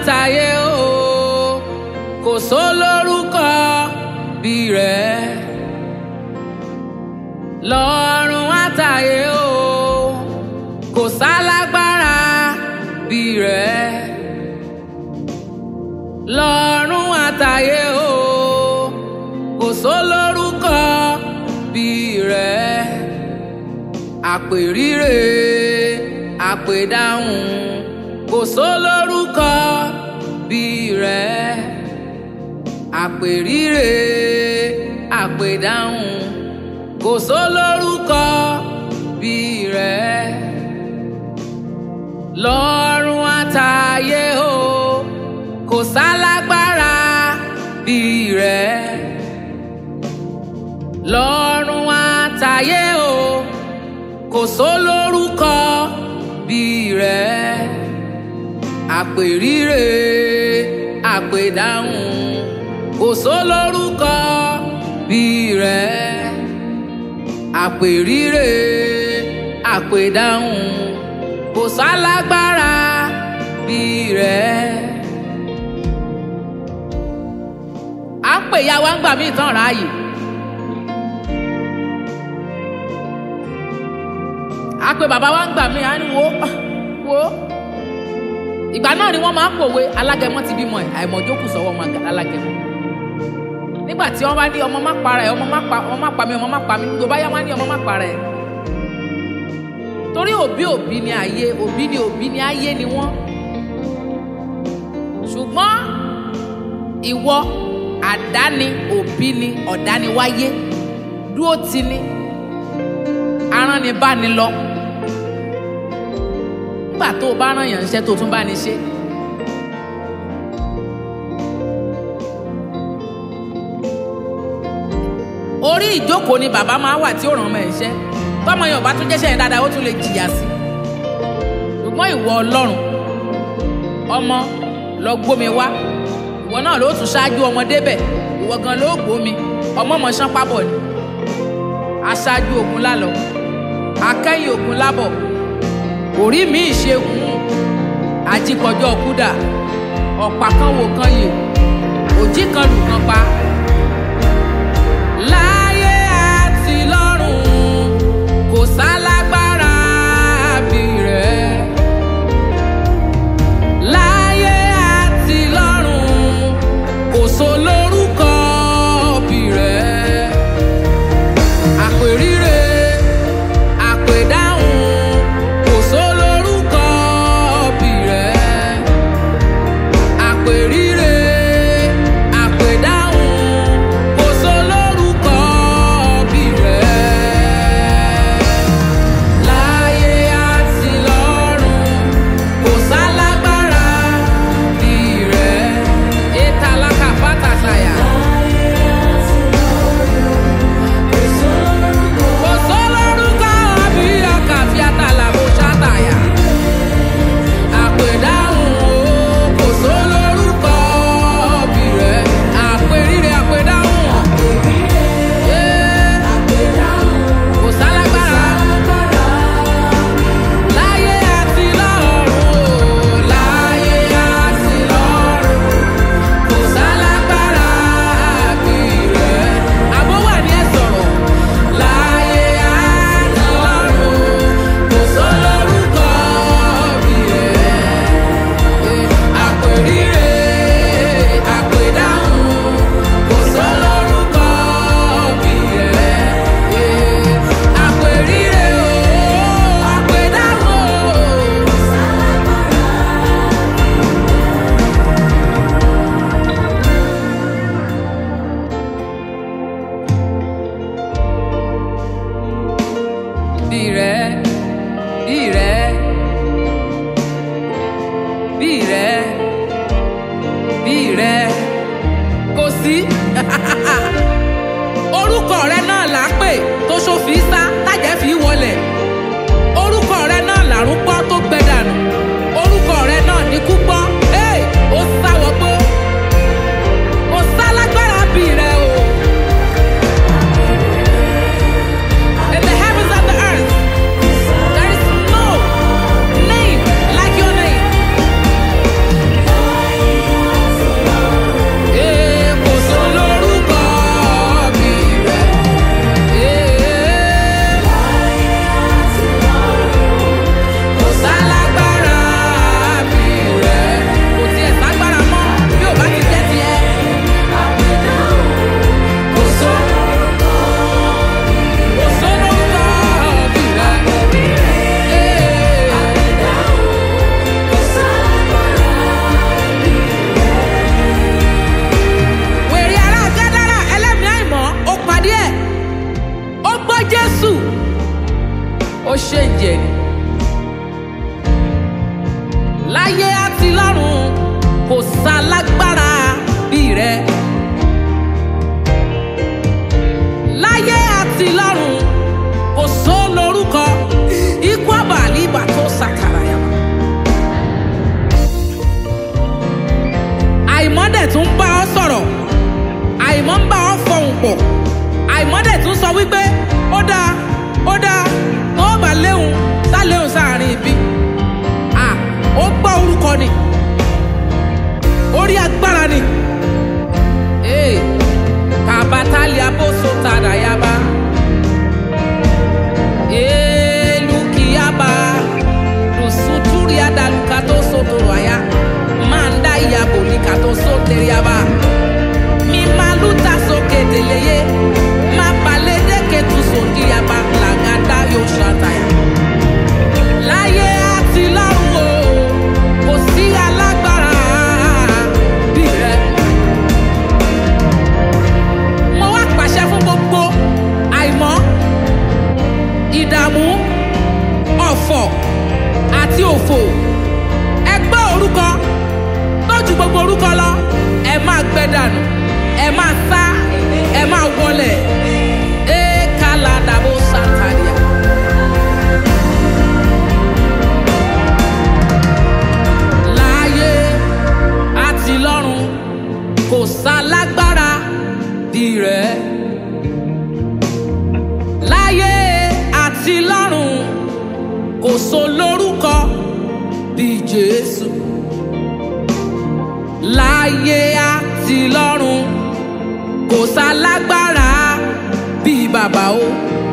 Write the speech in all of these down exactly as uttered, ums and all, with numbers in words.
àtayé o kò sólórúkọ bí rẹ̀. Lọ́run àtayé o kò sálágbára bí rẹ̀. Lọ́run àtayé o kò sólórúkọ bí rẹ̀. Àpèrire àpèdáhùn kò sólórúkọ bí rẹ̀. Àpèrire àpèdáhùn kò sólórúkọ bí rẹ̀. Lọ́run àtayé o kò sálágbára bí rẹ̀. Lọ́run àtayé o kò sólórúkọ bí rẹ̀. Àpèrire àpèdáhùn kò sólórúkọ bí rẹ̀. Àpèrire àpèdáhùn kò sálágbára bí rẹ̀. À ń pè ya wa ń gbà mí ìtàn ráàyè. À pè bàbá wa ń gbà mí, à ń wo wo. Ìgbà náà ni wọ́n máa ń pòwe alágẹmọ ti bímọ ẹ̀ àìmọ̀jókù sọ́wọ́ ọmọ alágẹmọ. Nígbà tí wọ́n bá ní ọmọ má para ẹ̀ ọmọ má pa ọmọ má pa mí ọmọ má pa mí tó bá yá wọ́n á ní ọmọ má para ẹ̀. Torí òbí òbí ni ayé òbí ni òbí ni ayé ni wọ́n. Ṣùgbọ́n ìwọ àdáni òbí ni ọ̀dániwáyé dúró ti ni aránibáni lọ. Nígbà tó o bá rán yàn iṣẹ́ tó tún bá ní ṣe. Orí ìjókòó ni bàbá máa wà tí ó ràn ọmọ ẹ̀ iṣẹ́. Tọ́mọ yẹn ò bá tún jẹ́ṣẹ́ yẹn dáadáa ó tún lè jìyà sí. Ṣùgbọ́n ìwọ Ọlọ́run ọmọ lọ gbómi wá. Ìwọ náà ló tún ṣáájú ọmọ débẹ̀. Ìwọ gan ló gbómi. Ọmọ mọ̀ ṣán pábọ̀ ni. Aṣáájú ogun lálọ. Akẹ́yìn ogun lábọ̀. Orí mi ìṣeun. Ajíkọjọ́ kúdà. Ọ̀pá kan wò kan yè. Òjì kan lù kan pa. Láyé àti lọ́run kò sálágbára bí rẹ̀. Láyé àti lọ́run kò sólórúkọ bí rẹ̀. Àpèrire àpèdáhùn kò sólórúkọ bí rẹ̀. Àpèrire àpèdáhùn kò sólórúkọ bí rẹ̀. Láyé àti lọ́run kò sálágbára bí rẹ̀. Ètàlákà fàtàṣàyà. Kò sólórúkọ bí ọkà tí àtàlàbò ṣàtàyà. Àpèdáhùn o kò sólórúkọ bí rẹ̀. Àpèrire àpèdáhùn. Yeah. Kò sálágbára. Láyé àti lọ́run o. Láyé àti lọ́run kò sálágbára bí rẹ̀. Àbó wà ní ẹ sọ̀rọ̀. Láyé àti lọ́run kò sólórúkọ bí rẹ̀. Àpèrire àpèdáhùn kò sólórúkọ bí rẹ̀. Àpèrire o àpèdáhùn o. Bí rẹ̀ bí rẹ̀ bí rẹ̀ bí rẹ̀ kò sí. Orúkọ rẹ náà là á pè tó ṣòfin sá tájẹ́ fi wọlẹ̀. Orúkọ rẹ náà làrún gbọ́ tó gbẹ dànù. Orúkọ rẹ náà ní kú gbọ́. Hey! Ó sáwọ́ gbó. Kò sálágbára bí rẹ̀ o. In the heavens and the earth, there is no name like your name. ṣe ń jẹ ni. Láyé àti lọ́run kò sálágbára bí rẹ. Láyé àti lọ́run kò só lórúkọ ikú àbàlí ìbà tó sàkàrà yàrá. Àìmọ́ dẹ̀ tún bá ọ sọ̀rọ̀, àìmọ́ ń bá ọ fọhùn pọ̀, àìmọ́ dẹ̀ tún sọ wípé ó dáa ó dáa tó bá léhùn sá léhùn sáàrin ibi. À ó gbọ́ orúkọ ni, orí agbára ni. Ee kàbátálì abóso tàdà yaba. Elu kiyaba rusuturi adaluka to sotoro aya. Manda iyabo likato soteri yaba. Mi maluta soke deleye. Ma palede ketu soki yaba lagada yo shataya. Láyé àti lọ́run o, kò sí alágbára bí rẹ. Mo wá pàṣẹ fún gbogbo àìmọ́, ìdààmú, ọ̀fọ̀ àti òfò. Ẹ gbọ́ orúkọ tó ju gbogbo orúkọ lọ. Ẹ máa gbẹ dànù, ẹ máa sá, ẹ máa wọlẹ̀. Ẹ kálá dàbò sàtàlíà. Láyé àti lọ́run kò sálágbára bí rẹ. Láyé àti lọ́run kò sólórúkọ bí Jésù. Láyé àti lọ́run kò sálágbára bí bàbá o.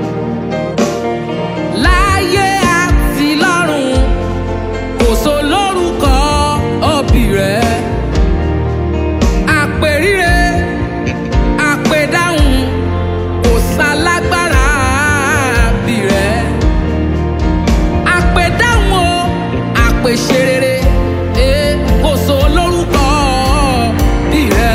Láyé àti lọ́run kò sólórúkọ òbí rẹ. Àpèríre àpèdáhùn kò sálágbára bí rẹ. Àpèdáhùn o àpèṣerere e kò sólórúkọ bí rẹ.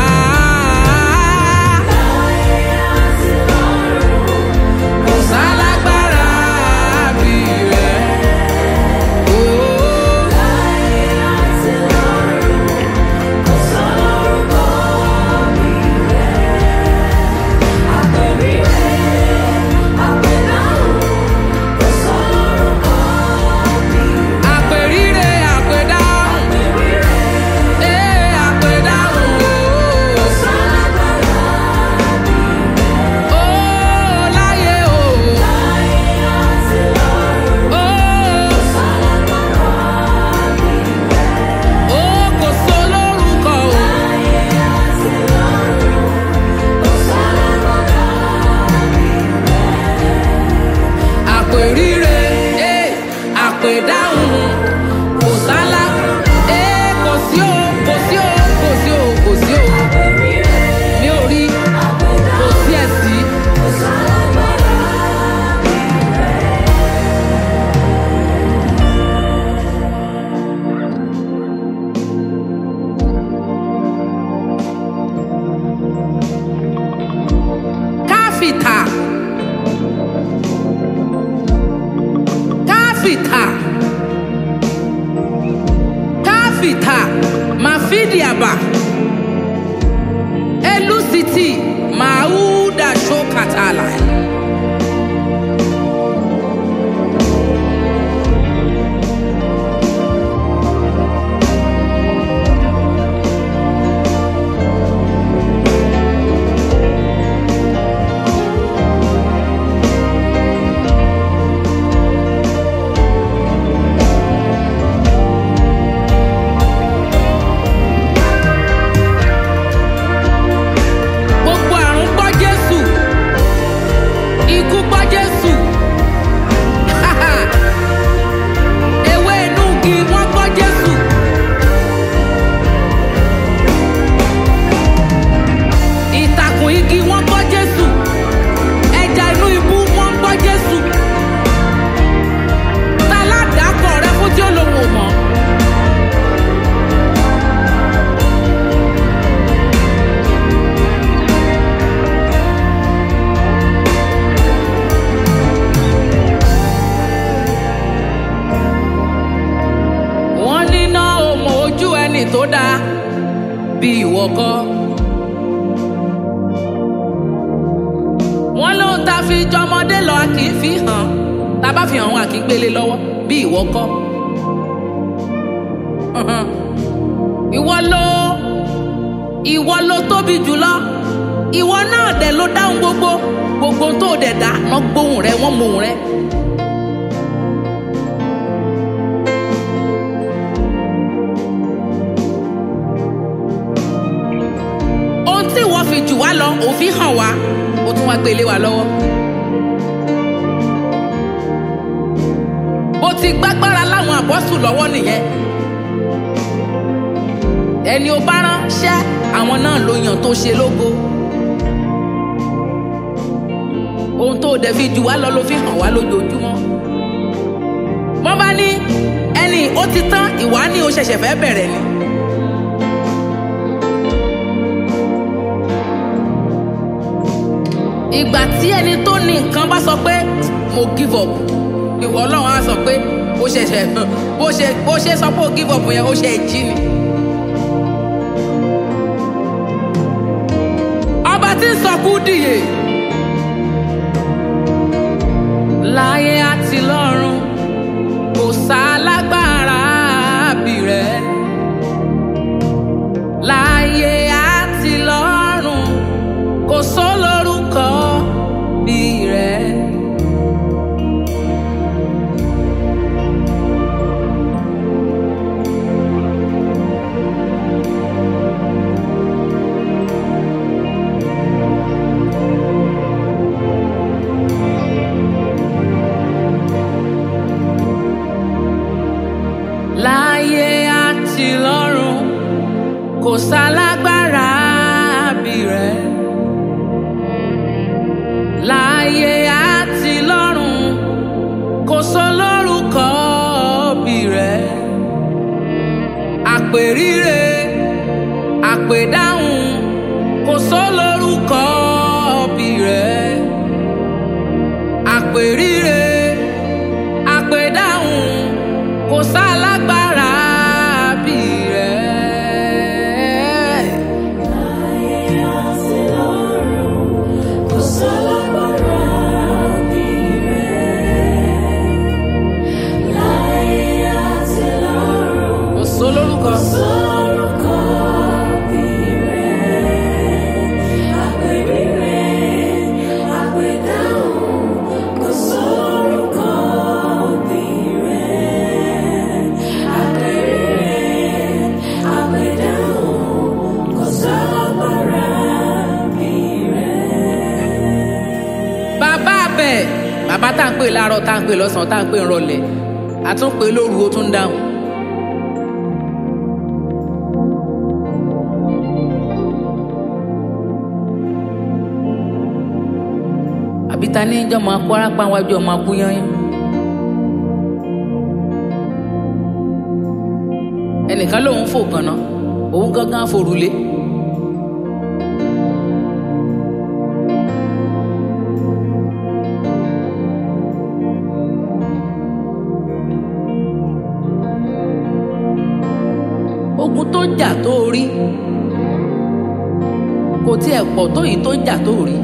Kò sálágbára bí rẹ. Àpèríre àpèdáhùn e àpèdáhùn o láyé o. Ó kò sólórúkọ o. Àpèríre e àpèdáhùn kò sálá e kò sí o kò sí o kò sí o kò sí o. Mi ò rí kò sí ẹ̀ sí. Káfíntà káfíntà káfíntà màfídíàbà elusiti màúdà ṣókàtàlà. Gbogbo àrùn gbọ́ Jésù. bí ìwọ kọ́. wọ́n lóhun tá a fi jọmọdé lọ a kì í fi hàn tá a bá fi hàn wọn a kì í gbélé lọ́wọ́ bí ìwọ kọ́. ìwọ ló ìwọ ló tóbi jùlọ ìwọ náà dẹ̀ ló dáhùn gbogbo gbogbo tó dẹ̀ dá wọ́n gbóhùn rẹ wọ́n mọ ohùn rẹ. ohun tí ìwọ fi jù wá lọ òfin hàn wá ó tún wá gbélé wa lọ́wọ́. bó ti gbágbára láwọn àpọ́sù lọ́wọ́ nìyẹn. ẹni ó bá ránṣẹ́ àwọn náà ló yàn tó ṣe lógo. ohun tó dẹ̀ fi jù wá lọ ló fi hàn wá lójoojúmọ́. wọ́n bá ní ẹni ó ti tán ìwà ni ó ṣẹ̀ṣẹ̀ fẹ́ bẹ̀rẹ̀ ni. ìgbà tí ẹni tó ní nǹkan bá sọ pé mo give up ìwọ Ọlọ́run á sọ pé ó ṣẹ̀ṣẹ̀ bó ṣe bó ṣe sọ pé ó give up yẹn ó ṣe jí ni. ọba tí ń sọkú dìye láyé àti lọ́run kò sálágbára bí rẹ̀. láyé àti lọ́run kò sólórúkọ bí rẹ̀. láyé àti lọ́run kò sálágbára bí rẹ̀. láyé àti lọ́run kò sólórúkọ bí rẹ̀. àpèríre àpèdáhùn kò sólórúkọ bí rẹ̀. àpèríre àpèdáhùn kò sálágbára bí rẹ̀. láyé àti lọ́run kò sálágbára bí rẹ̀. láyé àti lọ́run kò sólórúkọ. kò sórúkọ bí rẹ̀. àpèríre àpèdáhùn kò sórúkọ bí rẹ̀. àpèríre àpèdáhùn kò sálágbára bí rẹ̀. bàbá abẹ bàbá tá à ń pè láàárọ̀ tá à ń pè lọ́sàn-án tá à ń pè rọ̀lẹ́ àtúnpè lóru ó tún dáhùn. àbí ta ní ìjọ máa kó arápá wájú ọmọ akú yányán. ẹnìkan lòun fò kànáà òun gángan forùlé. ogun tó jà tó rí kò tiẹ̀ pọ̀ tó yìí tó jà tó rí.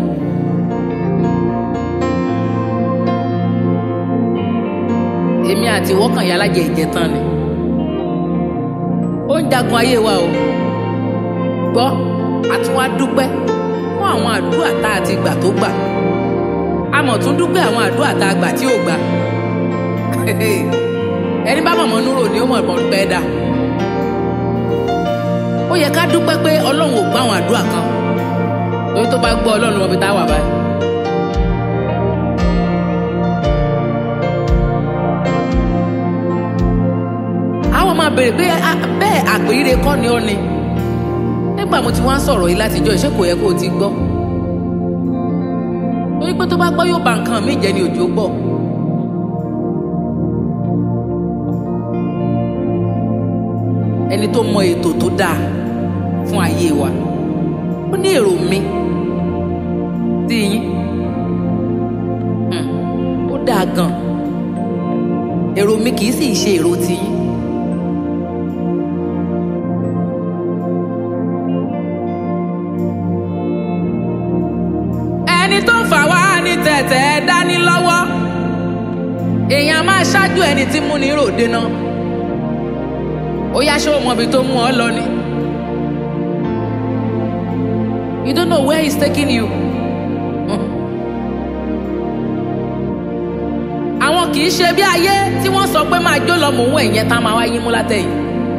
èmi àti wọ́kàn yà lájẹ ìjẹtàn ni ó ń jagun ayé wa o gbọ́ a tún wá dúpẹ́ fún àwọn àdúrà tá a ti gbà tó gbà a mọ̀ tún dúpẹ́ àwọn àdúrà tá a gbà tí ò gbà ẹni bá mọ̀mọ́ núrò ni ó mọ̀ mọ̀ pẹ́ dà ó yẹ ká dúpẹ́ pé ọlọ́run ò gbọ́ àwọn àdúrà kan lórí tó bá gbọ́ ọlọ́run mọ̀ bí tá a wà báyìí. àwọn máa béèrè pé bẹ́ẹ̀ àpèrire kọ́ ni ó ni nígbà mo ti wá ń sọ̀rọ̀ yìí látijọ́ ìṣe kò yẹ kó o ti gbọ́ torí pé tó bá gbọ́ yóò bà nǹkan mí jẹ́ ni òjò gbọ́. ẹni tó mọ ètò tó dáa fún ayé wa ó ní èrò mi sí yín ó dáa gan èrò mi kì í sì ṣe èrò tiyín èèyàn máa ṣáájú ẹni tí mú ní ròde náà ó yá ṣé o mọ ibi tó mú ọ lọ ni you don't know where he's taking you. àwọn kì í ṣe bí ayé tí wọ́n sọ pé máa jó lọ mò ń wọ ìyẹn tá máa wá yín mú látẹ̀yìn.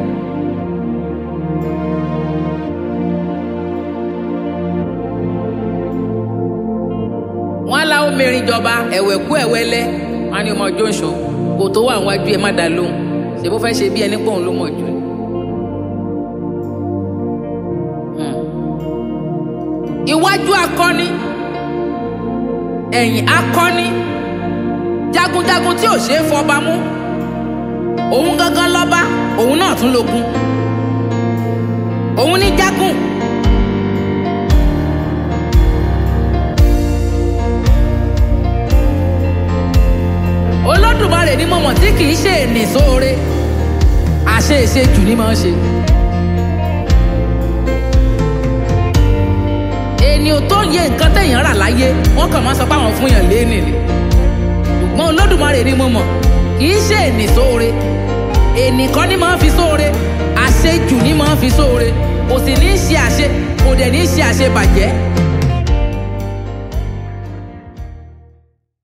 wọ́n á la omirin jọba ẹ̀wẹ̀ kú ẹ̀wẹ̀ lẹ́ wọ́n á ní ọmọ ọjọ́ ìṣó kò tó wà níwájú ẹ má dá lóhùn ṣe bó fẹ́ ṣe bí ẹni pòun ló mọ̀ jù. iwájú akọni ẹ̀yìn akọni jagunjagun tí ò ṣe é fọba mú òun gangan lọ́ba òun náà tún lógun òun ní jagun. Olódùmarè ní mọ̀mọ́ tí kì í ṣe ènì sóore àṣe ìṣe jù ní máa ń ṣe. ènìyàn tó ń yẹ nǹkan téèyàn rà láyé wọ́n kàn máa sọ pé àwọn fún yàn léènì ni ṣùgbọ́n Olódùmarè ní mọ̀mọ́ kì í ṣe ènì sóore ènì kan ní máa ń fi sóore àṣe jù ní máa ń fi sóore kò sì ní í ṣe àṣe kò dẹ̀ ní í ṣe àṣe bàjẹ́.